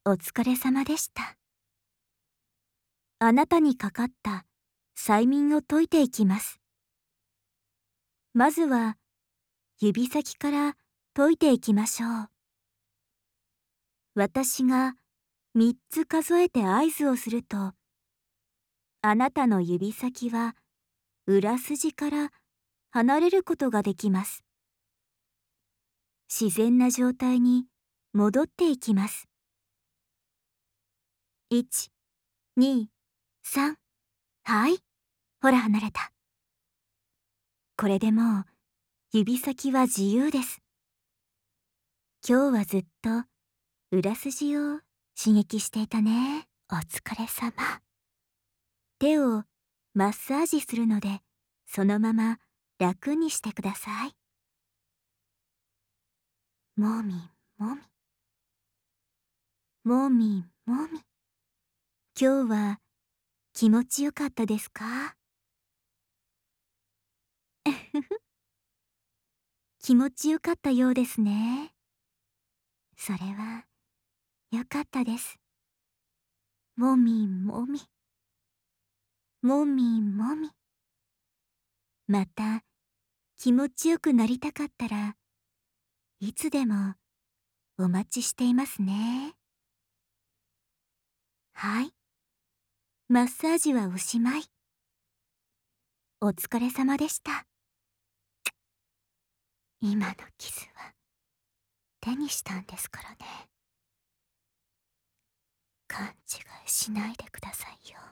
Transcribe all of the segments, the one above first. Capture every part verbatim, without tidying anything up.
お疲れ様でした。あなたにかかった催眠を解いていきます。まずは指先から解いていきましょう。私がみっつ数えて合図をすると、あなたの指先は裏筋から離れることができます。自然な状態に戻っていきます。いち、に、さん、はい、ほら離れた。これでもう指先は自由です。今日はずっと裏筋を刺激していたね。お疲れ様。手をマッサージするので、そのまま楽にしてください。もみもみ。もみもみ。今日は気持ちよかったですか？気持ちよかったようですね。それはよかったです。もみもみ。もみもみ。また気持ちよくなりたかったらいつでもお待ちしていますね。はい。マッサージはおしまい。お疲れ様でした。今のキスは手にしたんですからね。勘違いしないでくださいよ。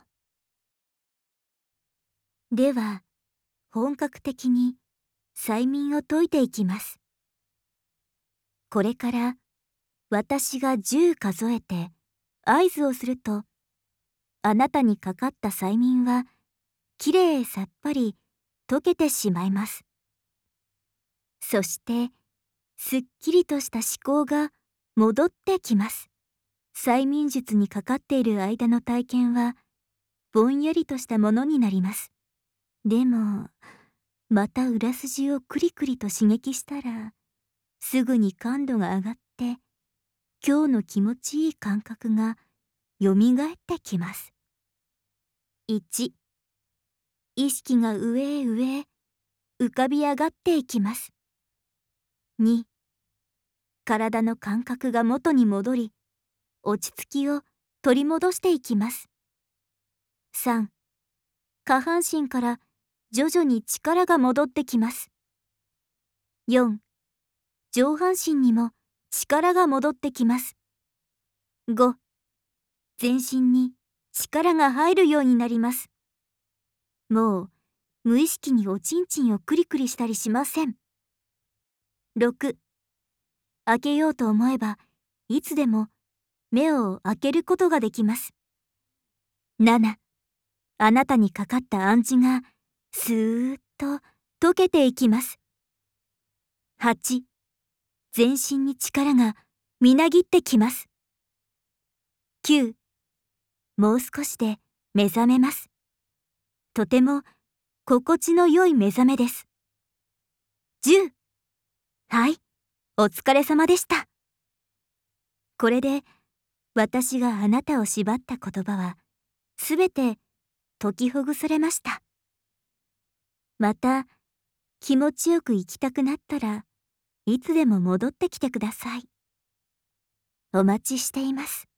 では、本格的に催眠を解いていきます。これから私がじゅう数えて合図をすると、あなたにかかった催眠はきれいさっぱり解けてしまいます。そしてすっきりとした思考が戻ってきます。催眠術にかかっている間の体験はぼんやりとしたものになります。でもまた裏筋をクリクリと刺激したらすぐに感度が上がって今日の気持ちいい感覚がよみがえってきます。いち、意識が上へ上へ浮かび上がっていきます。に、体の感覚が元に戻り落ち着きを取り戻していきます。さん、下半身から徐々に力が戻ってきます。よん、上半身にも力が戻ってきます。ご、全身に力が入るようになります。もう無意識におちんちんをクリクリしたりしません。ろく、開けようと思えばいつでも目を開けることができます。なな、あなたにかかった暗示がスーッと溶けていきます。はち、全身に力がみなぎってきます。きゅう、もう少しで目覚めます。とても心地の良い目覚めです。じゅう、はい、お疲れ様でした。これで私があなたを縛った言葉はすべて解きほぐされました。また気持ちよく行きたくなったらいつでも戻ってきてください。お待ちしています。